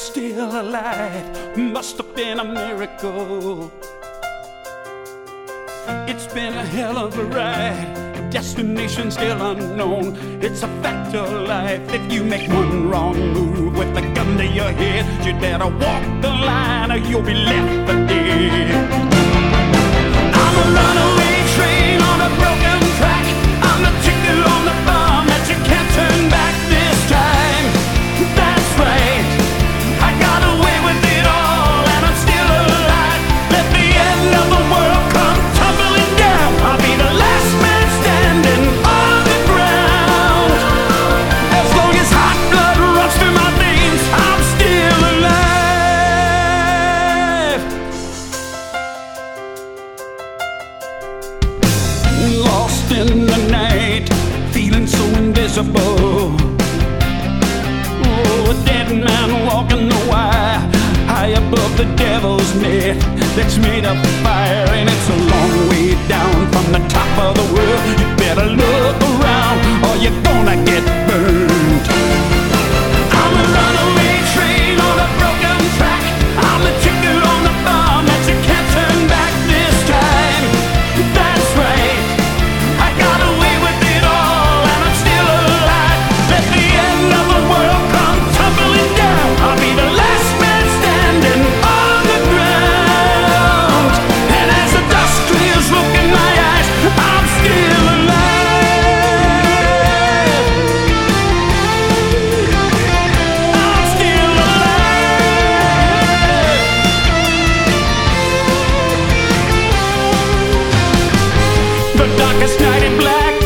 still alive. Must have been a miracle. It's been a hell of a ride. Destination still unknown. It's a fact of life. If you make one wrong move with a gun to your head, you better walk the line or you'll be left for dead. I'm a runaway train on a broken track. I'm the ticket on the bomb that you can't turn back this time. That's right, I got away with it all and I'm still alive. Let the end of the world come tumbling down. I'll be the last man standing on the ground. As long as hot blood runs through my veins, I'm still alive. Lost in the night, feeling so invisible. Oh, a dead man walking the wire, high above the devil's net that's made of fire, and it's a long way down from the top of the world. You better look around or you're gonna get burned. I'm a runaway train on a broken track. I'm the ticket on the bomb that you can't turn back this time. That's right, I got away with it all and I'm still alive. Let the end of the world come tumbling down. I'll be the last man standing on the ground. And as the dust clears, look in my eyes, I'm still alive. I'm still alive. The darkest night in black,